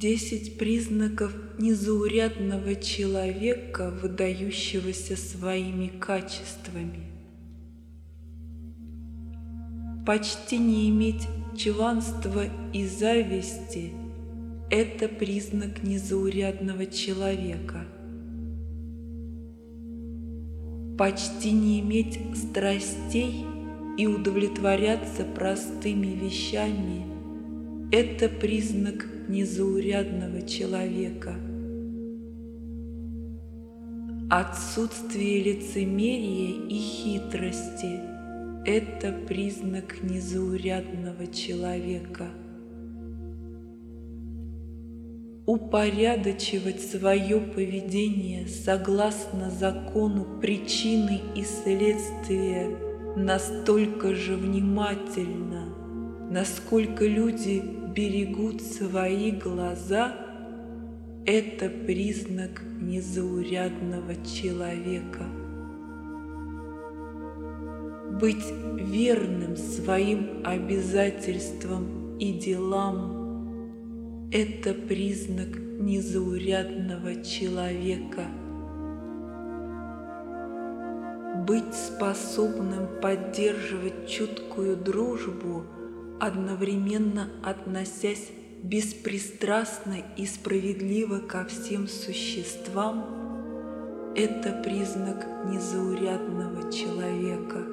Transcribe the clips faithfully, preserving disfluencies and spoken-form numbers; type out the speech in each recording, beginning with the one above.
Десять признаков незаурядного человека, выдающегося своими качествами. Почти не иметь чванства и зависти – это признак незаурядного человека. Почти не иметь страстей и удовлетворяться простыми вещами – это признак незаурядного человека. Отсутствие лицемерия и хитрости – это признак незаурядного человека. Упорядочивать свое поведение согласно закону причины и следствия настолько же внимательно, насколько люди берегут свои глаза, это признак незаурядного человека. Быть верным своим обязательствам и делам – это признак незаурядного человека. Быть способным поддерживать чуткую дружбу, одновременно относясь беспристрастно и справедливо ко всем существам – это признак незаурядного человека.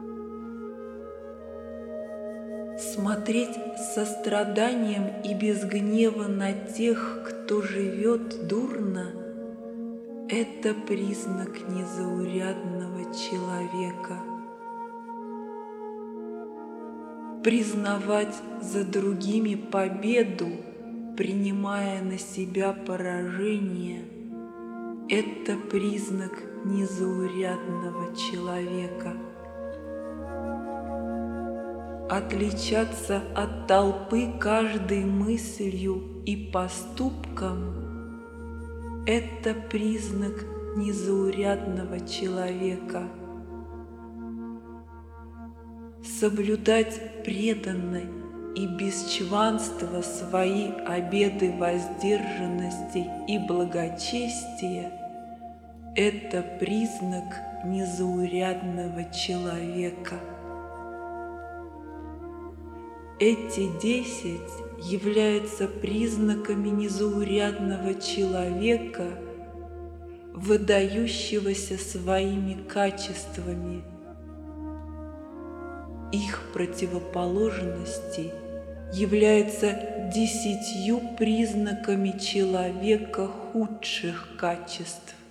Смотреть с состраданием и без гнева на тех, кто живет дурно – это признак незаурядного человека. Признавать за другими победу, принимая на себя поражение – это признак незаурядного человека. Отличаться от толпы каждой мыслью и поступком – это признак незаурядного человека. Соблюдать преданно и без чванства свои обеты воздержанности и благочестия – это признак незаурядного человека. Эти десять являются признаками незаурядного человека, выдающегося своими качествами. Их противоположности являются десятью признаками человека худших качеств.